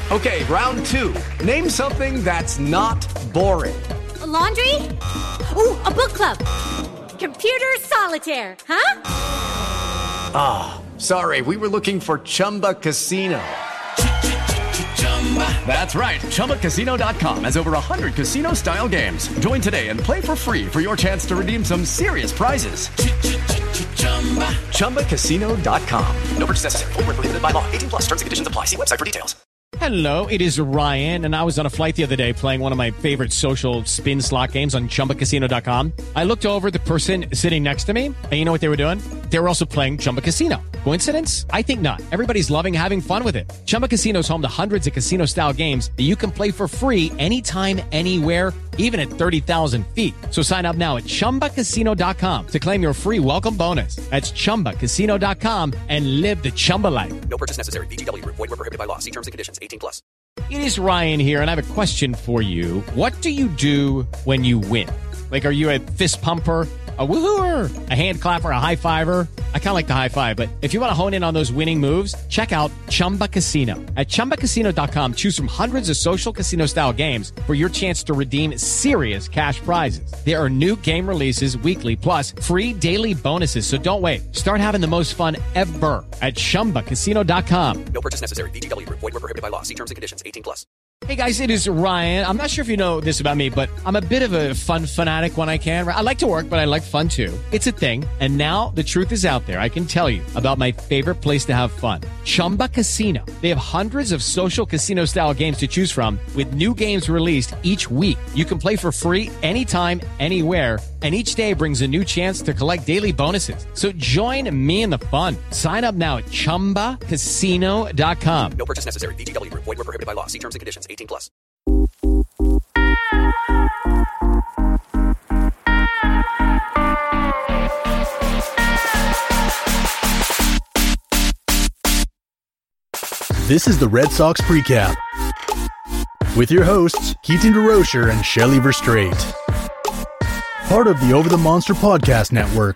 Okay, round two. Name something that's not boring. A laundry? Ooh, a book club. Computer solitaire, huh? Ah, sorry, we were looking for Chumba Casino. That's right, ChumbaCasino.com has over 100 casino-style games. Join today and play for free for your chance to redeem some serious prizes. ChumbaCasino.com. No purchase necessary. Void where prohibited by law. 18 plus. Terms and conditions apply. See website for details. Hello, it is Ryan, and I was on a flight the other day playing one of my favorite social spin slot games on ChumbaCasino.com. I looked over at the person sitting next to me, and you know what they were doing? They were also playing Chumba Casino. Coincidence? I think not. Everybody's loving having fun with it. Chumba Casino is home to hundreds of casino-style games that you can play for free anytime, anywhere, even at 30,000 feet. So sign up now at ChumbaCasino.com to claim your free welcome bonus. That's ChumbaCasino.com and live the Chumba life. No purchase necessary. VGW. Void where prohibited by law. See terms and conditions. 18 plus. It is Ryan here, and I have a question for you. What do you do when you win? Like, are you a fist pumper, a woohooer, a hand clapper, a high fiver? I kind of like the high five, but if you want to hone in on those winning moves, check out Chumba Casino. At ChumbaCasino.com, choose from hundreds of social casino-style games for your chance to redeem serious cash prizes. There are new game releases weekly, plus free daily bonuses, so don't wait. Start having the most fun ever at ChumbaCasino.com. No purchase necessary. VGW. Void where prohibited by law. See terms and conditions. 18 plus. Hey guys, it is Ryan. I'm not sure if you know this about me, but I'm a bit of a fun fanatic when I can. I like to work, but I like fun too. It's a thing. And now the truth is out there. I can tell you about my favorite place to have fun. Chumba Casino. They have hundreds of social casino style games to choose from with new games released each week. You can play for free anytime, anywhere. And each day brings a new chance to collect daily bonuses. So join me in the fun. Sign up now at ChumbaCasino.com. No purchase necessary. VGW. Void where prohibited by law. See terms and conditions. 18 plus. This is the Red Sox Precap with your hosts, Keaton DeRocher and Shelley Verstraete. Part of the Over the Monster Podcast Network.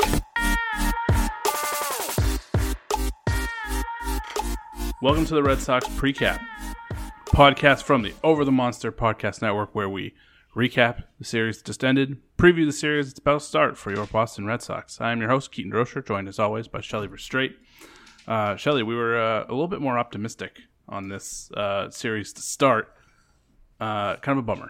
Welcome to the Red Sox Precap, podcast from the Over the Monster Podcast Network, where we recap the series that just ended, preview the series that's about to start for your Boston Red Sox. I am your host, Keaton DeRocher, joined as always by Shelley Verstraete. Shelley, we were a little bit more optimistic on this series to start. Kind of a bummer.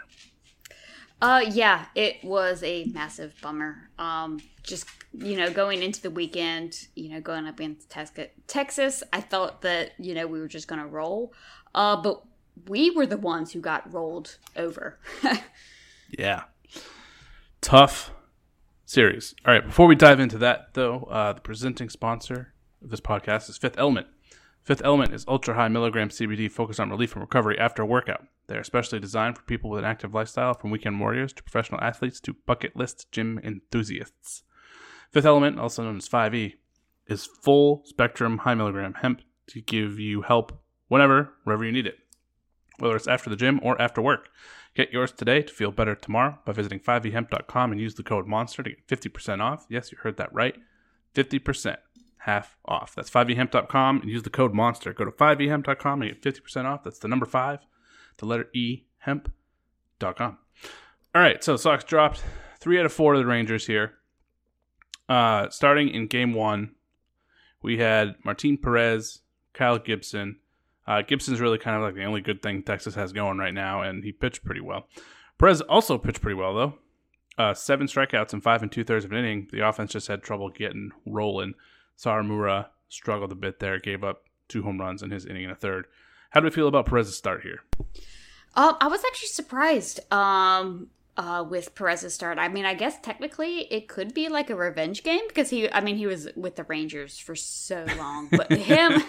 Yeah, it was a massive bummer. Just, going into the weekend, going up against Texas, I thought that, we were just going to roll. But we were the ones who got rolled over. Yeah. Tough series. All right, before we dive into that, though, the presenting sponsor of this podcast is Fifth Element. Fifth Element is ultra-high milligram CBD focused on relief and recovery after a workout. They are specially designed for people with an active lifestyle, from weekend warriors to professional athletes to bucket list gym enthusiasts. Fifth Element, also known as 5E, is full-spectrum high-milligram hemp to give you help whenever, wherever you need it, whether it's after the gym or after work. Get yours today to feel better tomorrow by visiting 5ehemp.com and use the code MONSTER to get 50% off. Yes, you heard that right. 50%. Half off. That's 5ehemp.com and use the code MONSTER. Go to 5ehemp.com and get 50% off. That's the number 5, the letter E, hemp.com. All right, so Sox dropped 3 out of 4 to the Rangers here. Starting in game 1, we had Martin Perez, Kyle Gibson. Gibson's really kind of like the only good thing Texas has going right now, and he pitched pretty well. Perez also pitched pretty well, though. 7 strikeouts in 5 2/3 of an inning. The offense just had trouble getting rolling. Saramura struggled a bit there, gave up 2 home runs in his inning and a third. How do we feel about Perez's start here? I was actually surprised with Perez's start. I mean, I guess technically it could be like a revenge game because he was with the Rangers for so long. But him,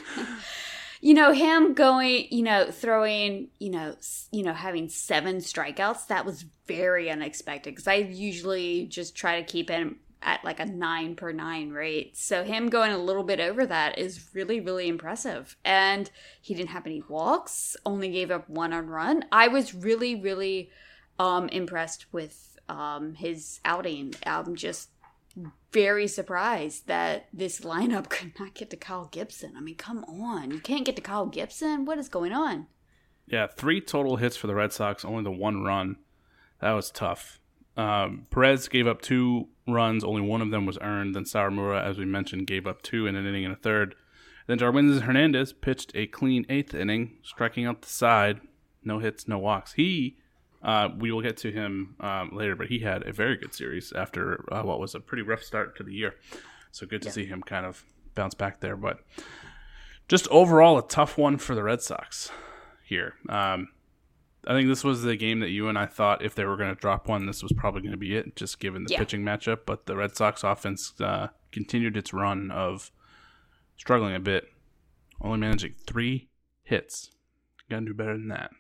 him going, throwing, having 7 strikeouts, that was very unexpected because I usually just try to keep him at like a 9 per 9 rate. So him going a little bit over that is really, really impressive. And he didn't have any walks, only gave up 1 earned run. I was really, really impressed with his outing. I'm just very surprised that this lineup could not get to Kyle Gibson. I mean, come on. You can't get to Kyle Gibson? What is going on? Yeah, 3 total hits for the Red Sox, only the 1 run. That was tough. Perez gave up 2 runs, only one of them was earned. Then Sawamura, as we mentioned, gave up 2 in an inning and a third. Then Darwinzon Hernandez pitched a clean 8th inning, striking out the side. No hits, no walks. We will get to him later, but he had a very good series after what was a pretty rough start to the year. So good to see him kind of bounce back there. But just overall, a tough one for the Red Sox here. I think this was the game that you and I thought if they were going to drop one, this was probably going to be it, just given the pitching matchup. But the Red Sox offense continued its run of struggling a bit, only managing 3 hits. Got to do better than that.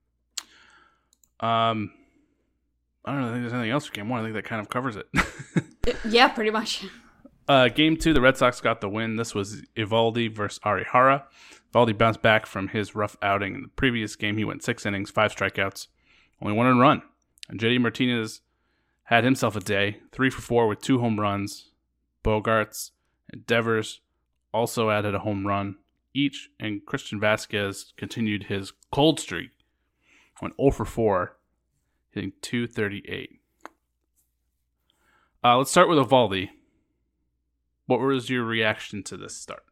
I don't know. I think there's anything else for game 1. I think that kind of covers it. Yeah, pretty much. Game 2, the Red Sox got the win. This was Eovaldi versus Arihara. Eovaldi bounced back from his rough outing in the previous game. He went 6 innings, 5 strikeouts, only 1 run. And JD Martinez had himself a day, 3 for 4 with 2 home runs. Bogarts and Devers also added a home run each, and Christian Vasquez continued his cold streak, went 0 for 4, hitting .238. Let's start with Eovaldi. What was your reaction to this start?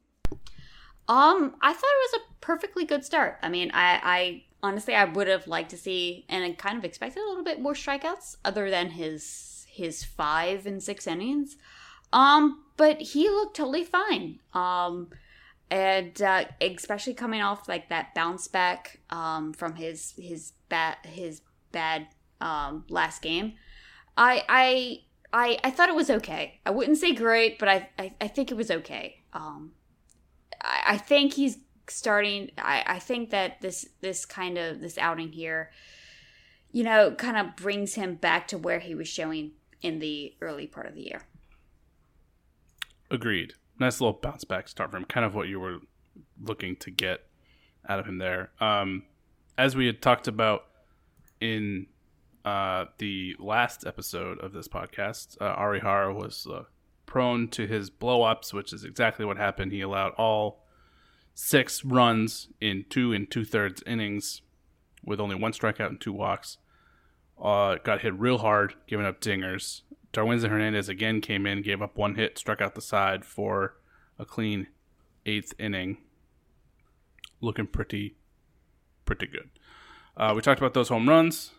I thought it was a perfectly good start. I mean, I honestly, I would have liked to see, and I kind of expected a little bit more strikeouts other than his 5 and 6 innings. But he looked totally fine. And especially coming off like that bounce back from his bad last game. I thought it was okay. I wouldn't say great, but I think it was okay. I think he's starting. I think that this outing here, kind of brings him back to where he was showing in the early part of the year. Agreed. Nice little bounce back start for him. Kind of what you were looking to get out of him there. As we had talked about in the last episode of this podcast, Arihara was prone to his blow-ups, which is exactly what happened. He allowed all 6 runs in 2 2/3 innings with only 1 strikeout and 2 walks. Got hit real hard, giving up dingers. Darwinzon Hernandez again came in, gave up 1 hit, struck out the side for a clean 8th inning. Looking pretty good. We talked about those home runs.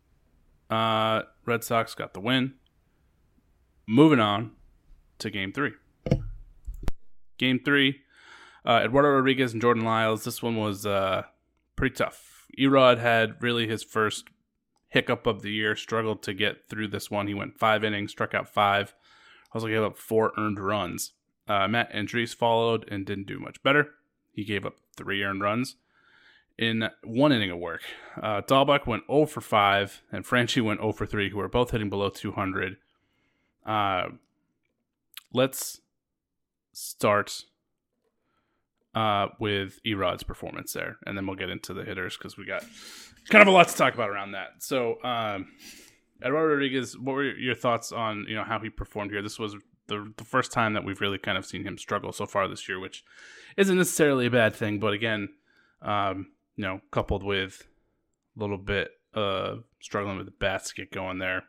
Red Sox got the win. Moving on to Game 3. Game 3, Eduardo Rodriguez and Jordan Lyles. This one was pretty tough. Erod had really his first hiccup of the year, struggled to get through this one. He went 5 innings, struck out 5. Also gave up 4 earned runs. Matt Andriese followed and didn't do much better. He gave up 3 earned runs in 1 inning of work. Dahlbeck went 0 for 5, and Franchy went 0 for 3, who were both hitting below 200. Let's start with Erod's performance there, and then we'll get into the hitters because we got kind of a lot to talk about around that. So, Eduardo Rodriguez, what were your thoughts on how he performed here? This was the first time that we've really kind of seen him struggle so far this year, which isn't necessarily a bad thing, but again, coupled with a little bit struggling with the bats to get going there,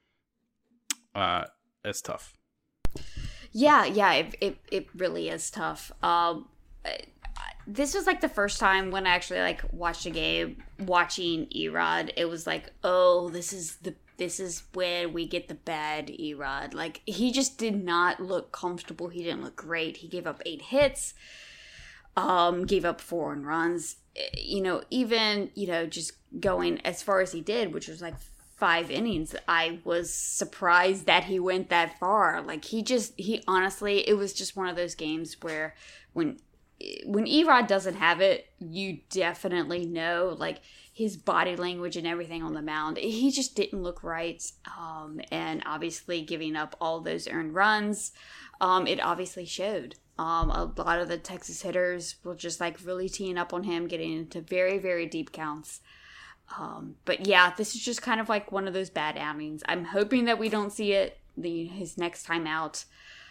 it's tough. Yeah, it really is tough. This was like the first time when I actually like watched a game watching Erod. It was like, oh, this is where we get the bad Erod. Like, he just did not look comfortable. He didn't look great. He gave up 8 hits, gave up 4 earned runs. Even just going as far as he did, which was like 5 innings, I was surprised that he went that far. Like, he honestly, it was just one of those games where when Erod doesn't have it, you definitely know, like, his body language and everything on the mound, he just didn't look right. And obviously giving up all those earned runs, it obviously showed. A lot of the Texas hitters were just like really teeing up on him, getting into very, very deep counts. But yeah, this is just kind of like one of those bad outings. I'm hoping that we don't see it his next time out.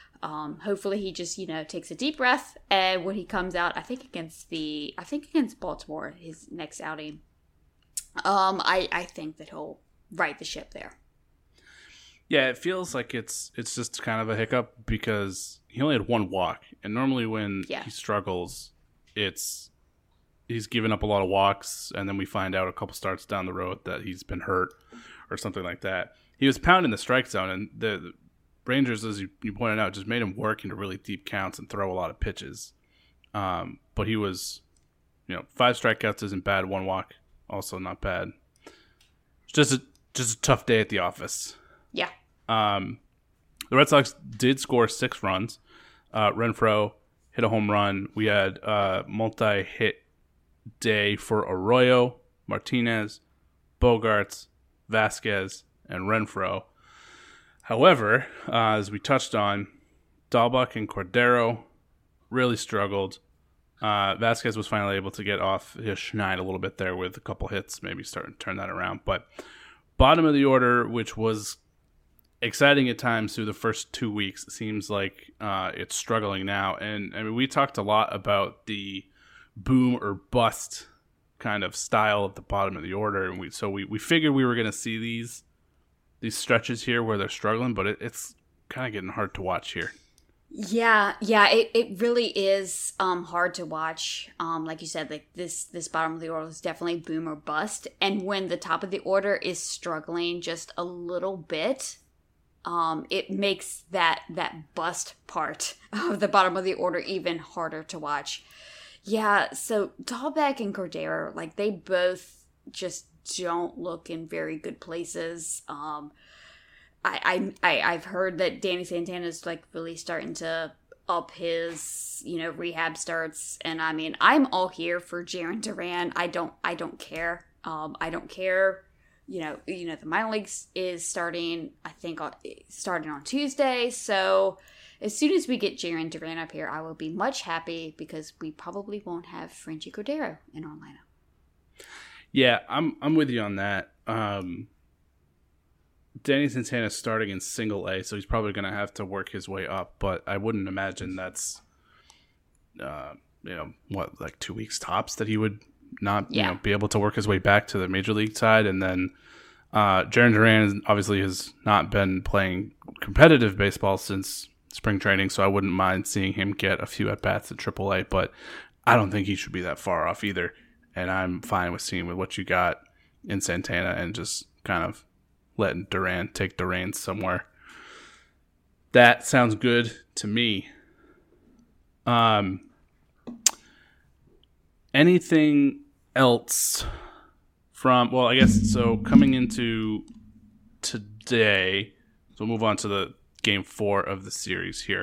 Hopefully he just, takes a deep breath, and when he comes out, I think against Baltimore, his next outing, I think that he'll right the ship there. Yeah, it feels like it's just kind of a hiccup because he only had one walk, and normally when he struggles, he's given up a lot of walks, and then we find out a couple starts down the road that he's been hurt or something like that. He was pounding the strike zone, and the Rangers, as you pointed out, just made him work into really deep counts and throw a lot of pitches. But he was, 5 strikeouts isn't bad. 1 walk, also not bad. It's just a tough day at the office. Yeah. The Red Sox did score 6 runs. Renfroe hit a home run. We had a multi-hit day for Arroyo, Martinez, Bogarts, Vasquez, and Renfroe. However, as we touched on, Dahlbuck and Cordero really struggled. Vasquez was finally able to get off his schneid a little bit there with a couple hits, maybe starting to turn that around. But bottom of the order, which was exciting at times through the first 2 weeks, it seems like it's struggling now. And I mean, we talked a lot about the boom or bust kind of style of the bottom of the order, and we figured we were going to see these stretches here where they're struggling, but it's kind of getting hard to watch here. Yeah, it really is hard to watch. Like you said, like this bottom of the order is definitely boom or bust, and when the top of the order is struggling just a little bit, it makes that bust part of the bottom of the order even harder to watch. Yeah, so Dahlbeck and Cordero, like, they both just don't look in very good places. I've heard that Danny Santana's like really starting to up his rehab starts, and I mean, I'm all here for Jarren Duran. I don't care. I don't care. The minor leagues is starting. I think starting on Tuesday. So as soon as we get Jarren Duran up here, I will be much happy because we probably won't have Frenchie Cordero in our lineup. Yeah, I'm with you on that. Danny Santana's starting in Single A, so he's probably going to have to work his way up. But I wouldn't imagine that's, like 2 weeks tops that he would not, be able to work his way back to the major league side. And then Jarren Duran obviously has not been playing competitive baseball since spring training, so I wouldn't mind seeing him get a few at bats at AAA. But I don't think he should be that far off either. And I'm fine with seeing with what you got in Santana and just kind of letting Duran take the reins somewhere. That sounds good to me. Anything else from, well, I guess, so coming into today, so we'll move on to the game 4 of the series here.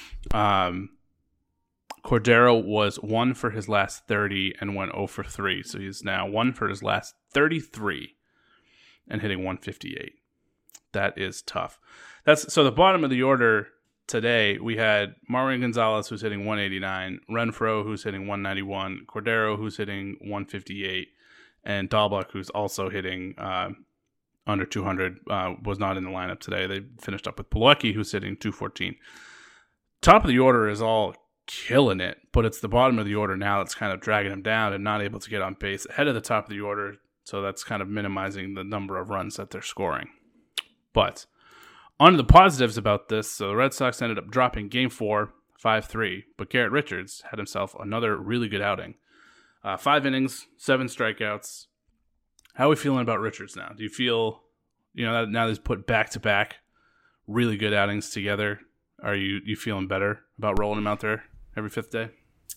Cordero was 1 for his last 30 and went 0 for 3. So he's now 1 for his last 33 and hitting 158. That is tough. So the bottom of the order today, we had Marwin Gonzalez, who's hitting 189, Renfroe, who's hitting 191, Cordero, who's hitting 158, and Dahlbuck, who's also hitting under 200, was not in the lineup today. They finished up with Plawecki, who's hitting 214. Top of the order is all killing it, but it's the bottom of the order now that's kind of dragging them down and not able to get on base ahead of the top of the order, so that's kind of minimizing the number of runs that they're scoring. But on to the positives about this. So the Red Sox ended up dropping Game 4, 5-3, but Garrett Richards had himself another really good outing. 5 innings, 7 strikeouts. How are we feeling about Richards now? Do you feel, now that he's put back-to-back really good outings together, are you feeling better about rolling him out there every 5th day?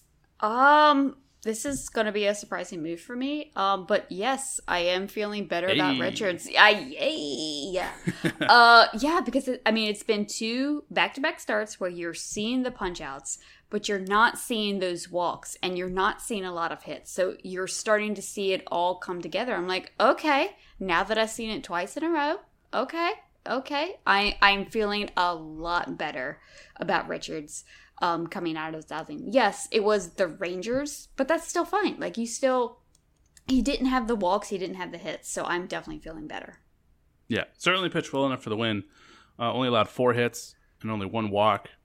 This is going to be a surprising move for me. But yes, I am feeling better about Richards. Yeah, because it's been 2 back-to-back starts where you're seeing the punch-outs, but you're not seeing those walks, and you're not seeing a lot of hits. So you're starting to see it all come together. I'm like, okay, now that I've seen it twice in a row, okay, I'm feeling a lot better about Richards. Coming out of this outing. Yes, it was the Rangers, but that's still fine. Like, he didn't have the walks, he didn't have the hits, so I'm definitely feeling better. Yeah, certainly pitched well enough for the win. Only allowed 4 hits and only 1 walk.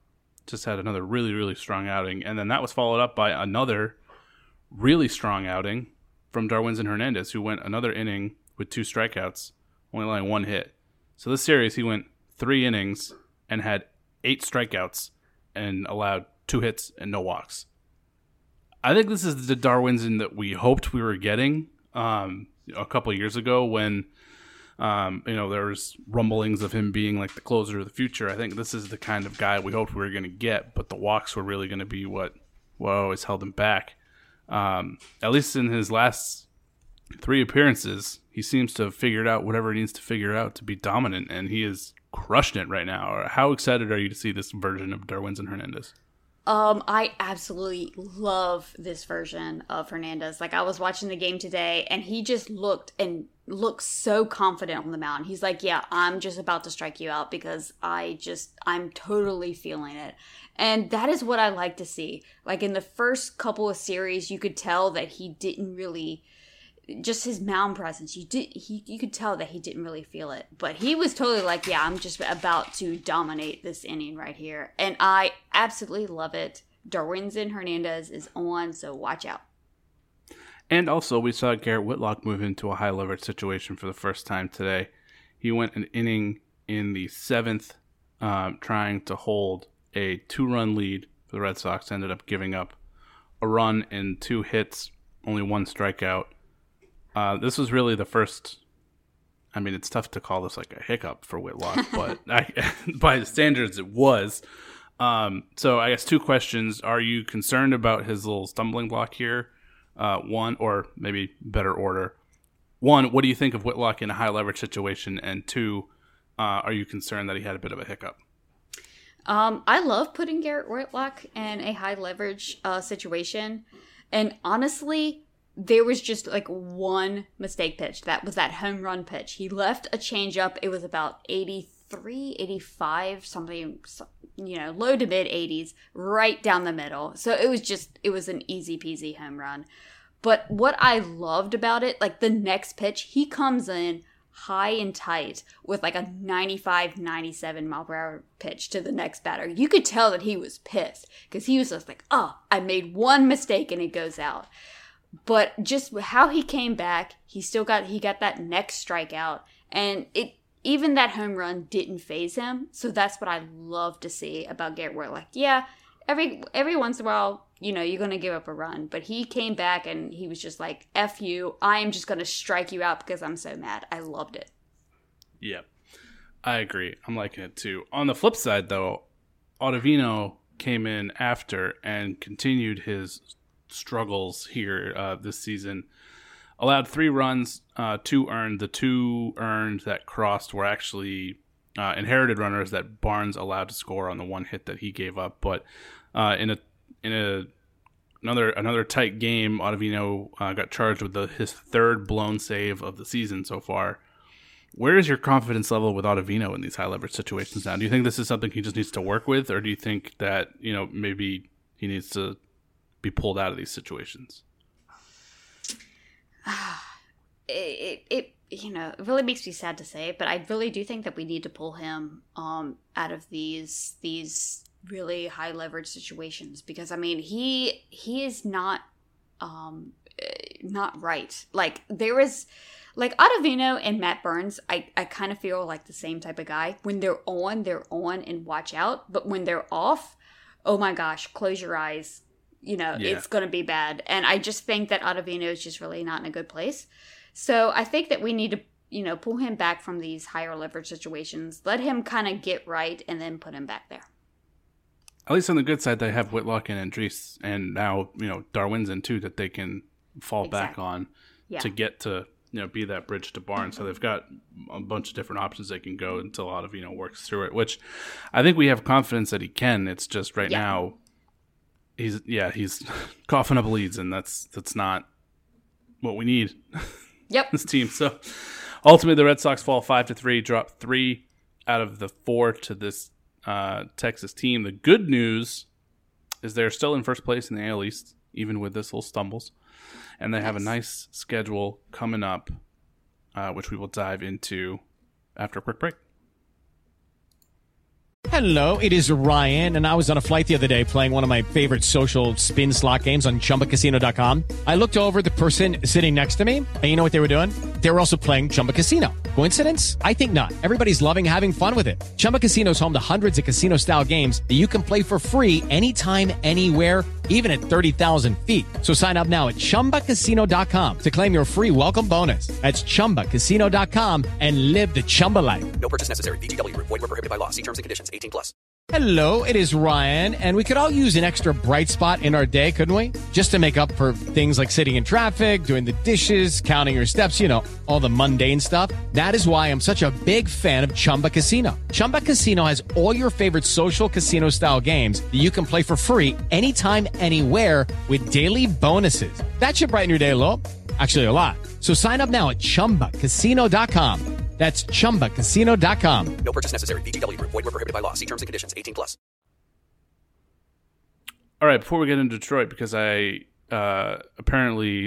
just had another really, really strong outing. And then that was followed up by another really strong outing from Darwinzon Hernandez, who went another inning with 2 strikeouts, only allowing 1 hit. So this series, he went 3 innings and had 8 strikeouts and allowed 2 hits and no walks. I think this is the Darwinzon that we hoped we were getting a couple of years ago when there was rumblings of him being like the closer of the future. I think this is the kind of guy we hoped we were going to get, but the walks were really going to be what always held him back. At least in his last 3 appearances, he seems to have figured out whatever he needs to figure out to be dominant, and he is crushing it right now. How excited are you to see this version of Darwinzon Hernandez? I absolutely love this version of Hernandez. Like, I was watching the game today, and he just looked so confident on the mound. He's like, yeah, I'm just about to strike you out because I'm totally feeling it. And that is what I like to see. Like, in the first couple of series, you could tell that he didn't really, just his mound presence, you could tell that he didn't really feel it. But he was totally like, yeah, I'm just about to dominate this inning right here. And I absolutely love it. Darwinzon Hernandez is on, so watch out. And also, we saw Garrett Whitlock move into a high leverage situation for the first time today. He went an inning in the 7th, trying to hold a 2-run lead for the Red Sox. Ended up giving up a run and 2 hits, only 1 strikeout. This was really the first. I mean, it's tough to call this like a hiccup for Whitlock, but by the standards, it was. So I guess 2 questions. Are you concerned about his little stumbling block here? 1, or maybe better order. 1, what do you think of Whitlock in a high leverage situation? And 2, are you concerned that he had a bit of a hiccup? I love putting Garrett Whitlock in a high leverage situation. And honestly, there was just like 1 mistake pitch. That was that home run pitch. He left a changeup. It was about 83, 85, something, low to mid 80s, right down the middle. So it was an easy peasy home run. But what I loved about it, like the next pitch, he comes in high and tight with like a 95, 97 mile per hour pitch to the next batter. You could tell that he was pissed because he was just like, oh, I made 1 mistake and it goes out. But just how he came back, he got that next strikeout, and even that home run didn't faze him. So that's what I love to see about Garrett Whitlock. Yeah, every once in a while, you're going to give up a run. But he came back and he was just like, F you, I am just going to strike you out because I'm so mad. I loved it. Yep, I agree. I'm liking it too. On the flip side, though, Ottavino came in after and continued his struggles here this season. Allowed 3 runs, 2 earned. The 2 earned that crossed were actually inherited runners that Barnes allowed to score on the 1 hit that he gave up. But in another tight game, Ottavino got charged with his 3rd blown save of the season so far. Where is your confidence level with Ottavino in these high leverage situations now? Do you think this is something he just needs to work with, or do you think that maybe he needs to be pulled out of these situations? It really makes me sad to say, but I really do think that we need to pull him out of these really high leverage situations, because I mean he is not right. Like, there is, like, Ottavino and Matt Burns, I kind of feel like the same type of guy. When they're on and watch out, but when they're off, oh my gosh, close your eyes. It's going to be bad. And I just think that Ottavino is just really not in a good place. So I think that we need to, pull him back from these higher leverage situations, let him kind of get right, and then put him back there. At least on the good side, they have Whitlock and Andriese, and now, Darwinzon too, that they can fall back on to get to, be that bridge to Barnes. So they've got a bunch of different options they can go until Ottavino works through it, which I think we have confidence that he can. It's just right now, he's coughing up leads, and that's not what we need. Yep. This team. So ultimately, the Red Sox fall 5-3, drop 3 out of the 4 to this Texas team. The good news is they're still in first place in the AL East, even with this little stumbles, and they have a nice schedule coming up, which we will dive into after a quick break. Hello, it is Ryan, and I was on a flight the other day playing one of my favorite social spin slot games on ChumbaCasino.com. I looked over at the person sitting next to me, and you know what they were doing? They were also playing Chumba Casino. Coincidence? I think not. Everybody's loving having fun with it. Chumba Casino is home to hundreds of casino-style games that you can play for free anytime, anywhere, even at 30,000 feet. So sign up now at ChumbaCasino.com to claim your free welcome bonus. That's ChumbaCasino.com and live the Chumba life. No purchase necessary. VGW Group. Void were prohibited by law. See terms and conditions. 18+. Hello, it is Ryan, and we could all use an extra bright spot in our day, couldn't we? Just to make up for things like sitting in traffic, doing the dishes, counting your steps, you know, all the mundane stuff. That is why I'm such a big fan of Chumba Casino. Chumba Casino has all your favorite social casino-style games that you can play for free anytime, anywhere with daily bonuses. That should brighten your day a little. Actually, a lot. So sign up now at ChumbaCasino.com. That's ChumbaCasino.com. No purchase necessary. VGW Group. Void were prohibited by law. See terms and conditions. 18+. All right, before we get into Detroit, because I apparently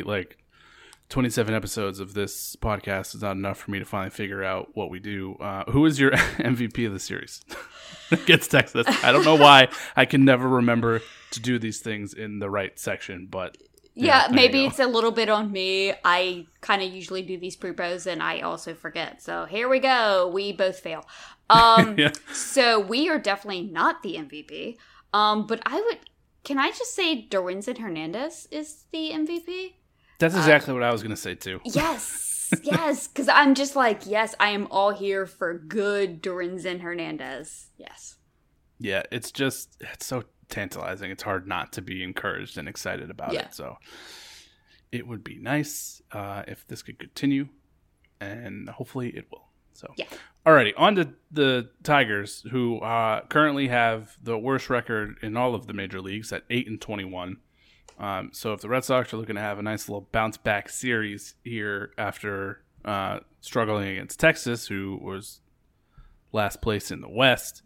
27 episodes of this podcast is not enough for me to finally figure out what we do. Who is your MVP of the series? Gets Texas. I don't know why I can never remember to do these things in the right section, but yeah, maybe it's a little bit on me. I kind of usually do these pre-pros and I also forget. So here we go. We both fail. Yeah. So we are definitely not the MVP. But can I just say Dorinzen Hernandez is the MVP? That's exactly what I was going to say too. Yes. Yes. Because I'm just like, yes, I am all here for good Dorinzen Hernandez. Yes. Yeah, it's so tantalizing. It's hard not to be encouraged and excited about it. So it would be nice if this could continue, and hopefully it will. So yeah. Alrighty, on to the Tigers, who currently have the worst record in all of the major leagues at 8-21. So if the Red Sox are looking to have a nice little bounce back series here after struggling against Texas, who was last place in the West,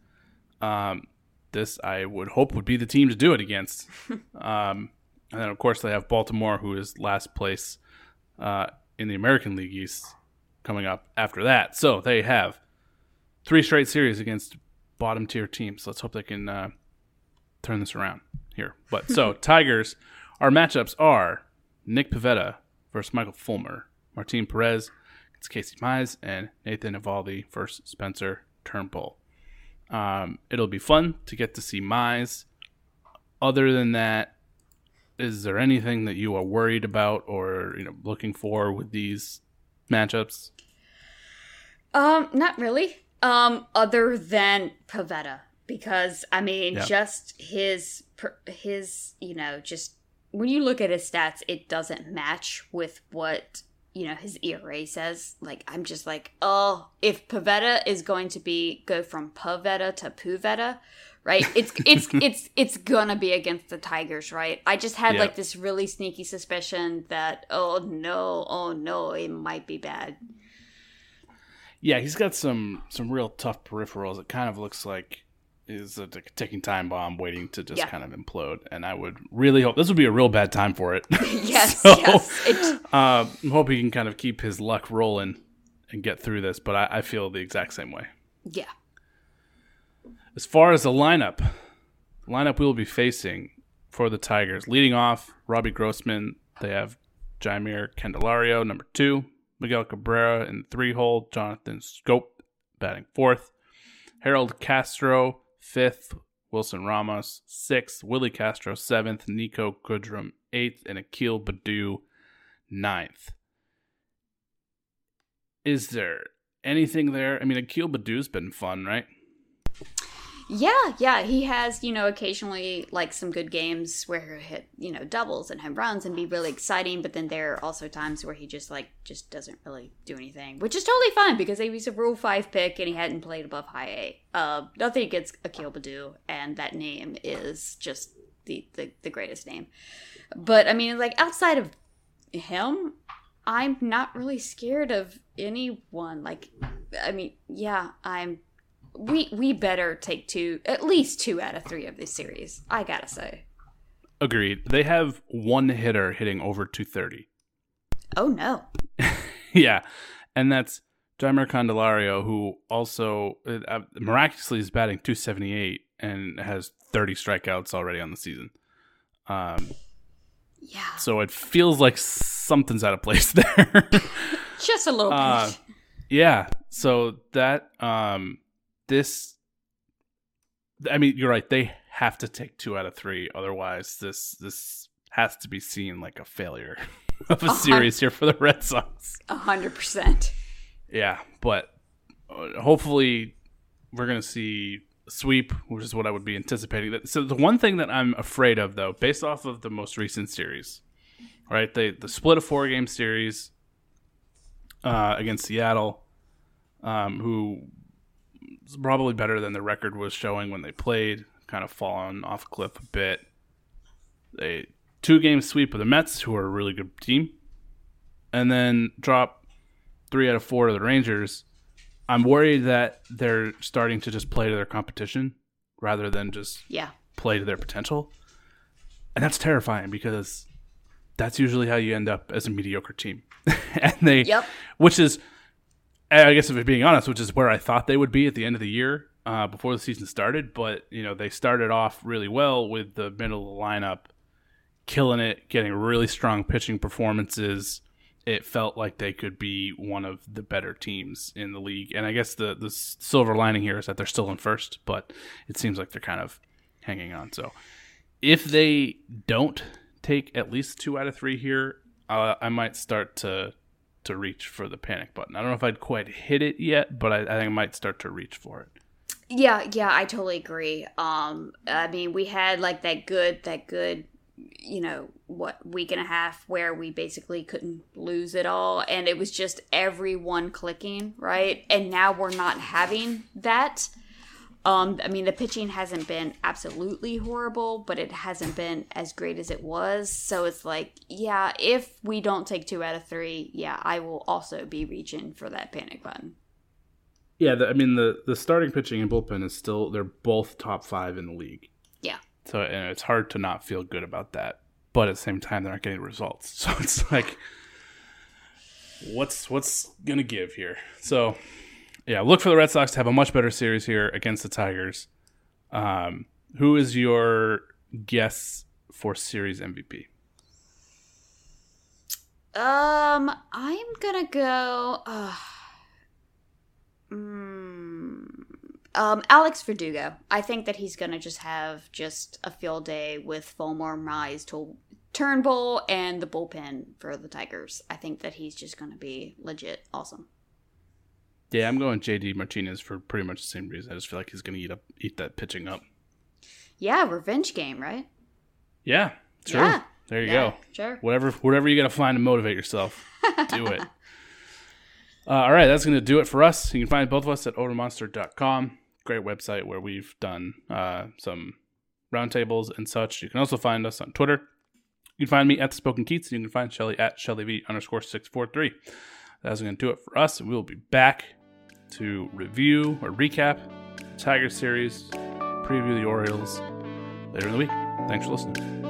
this I would hope would be the team to do it against. And then of course they have Baltimore, who is last place in the American League East, coming up after that. So they have 3 straight series against bottom tier teams. Let's hope they can turn this around here. But so Tigers, our matchups are Nick Pivetta versus Michael Fulmer, Martin Perez against Casey Mize, and Nathan Eovaldi versus Spencer Turnbull. It'll be fun to get to see Mize. Other than that, is there anything that you are worried about or looking for with these matchups? Not really. Other than Pivetta, because just his just when you look at his stats, it doesn't match with what his ERA says. I'm just like, oh, if Pivetta is going to go from Pavetta to Puvetta, right? It's gonna be against the Tigers, right? I just had this really sneaky suspicion that oh no, it might be bad. Yeah, he's got some real tough peripherals. It kind of looks like is a ticking time bomb waiting to just kind of implode. And I would really hope this would be a real bad time for it. Yes, yes. I'm hoping he can kind of keep his luck rolling and get through this. But I feel the exact same way. Yeah. As far as the lineup we will be facing for the Tigers, leading off Robbie Grossman. They have Jaimir Candelario, number 2. Miguel Cabrera in the 3-hole. Jonathan Schoop batting 4th. Harold Castro, 5th. Wilson Ramos, 6th. Willie Castro, 7th. Nico Goodrum, 8th. And Akil Baddoo, 9th. Is there anything there? I mean, Akil Baddoo's been fun, right? Yeah, he has, occasionally some good games where he'll hit, doubles and home runs and be really exciting, but then there are also times where he just doesn't really do anything, which is totally fine because he was a Rule 5 pick and he hadn't played above high A. Nothing against Akil Baddoo, and that name is just the greatest name. But, outside of him, I'm not really scared of anyone. We better take at least 2 out of 3 of this series, I gotta say. Agreed. They have one hitter hitting over 230. Oh, no. Yeah, and that's Jeimer Candelario, who also miraculously is batting .278 and has 30 strikeouts already on the season. Yeah. So it feels like something's out of place there. Just a little bit. Yeah. So that you're right. They have to take 2 out of 3. Otherwise, this has to be seen like a failure of a series here for the Red Sox. 100%. Yeah, but hopefully we're going to see a sweep, which is what I would be anticipating. So the one thing that I'm afraid of, though, based off of the most recent series, right? The split a 4-game series against Seattle, who is probably better than the record was showing when they played, kind of fallen off a cliff a bit. A 2-game sweep of the Mets, who are a really good team, and then drop 3 out of 4 to the Rangers. I'm worried that they're starting to just play to their competition rather than just play to their potential. And that's terrifying because that's usually how you end up as a mediocre team. And which is, I guess if we're being honest, which is where I thought they would be at the end of the year before the season started. But, they started off really well with the middle of the lineup, killing it, getting really strong pitching performances. It felt like they could be one of the better teams in the league. And I guess the silver lining here is that they're still in first, but it seems like they're kind of hanging on. So if they don't take at least 2 out of 3 here, I might start to reach for the panic button. I don't know if I'd quite hit it yet, but I think I might start to reach for it. Yeah, I totally agree. I mean, we had like that good, week and a half where we basically couldn't lose it all, and it was just everyone clicking, right? And now we're not having that. I mean, the pitching hasn't been absolutely horrible, but it hasn't been as great as it was. So it's like, yeah, if we don't take 2 out of 3, I will also be reaching for that panic button. Yeah, the starting pitching and bullpen is still, they're both top 5 in the league. Yeah. So it's hard to not feel good about that. But at the same time, they're not getting results. So it's like, what's going to give here? So, yeah, look for the Red Sox to have a much better series here against the Tigers. Who is your guess for series MVP? I'm going to go... Alex Verdugo. I think that he's going to just have a field day with Fulmer, Mize, Turnbull, and the bullpen for the Tigers. I think that he's just going to be legit awesome. Yeah, I'm going JD Martinez for pretty much the same reason. I just feel like he's going to eat that pitching up. Yeah, revenge game, right? Yeah, true. Yeah. There you go. Sure. Whatever you got to find to motivate yourself, do it. All right, that's going to do it for us. You can find both of us at overmonster.com. Great website where we've done some roundtables and such. You can also find us on Twitter. You can find me at The Spoken Keats, and you can find Shelly at ShellyV_643. That's going to do it for us, and we'll be back to review or recap the Tigers series, preview the Orioles later in the week. Thanks for listening.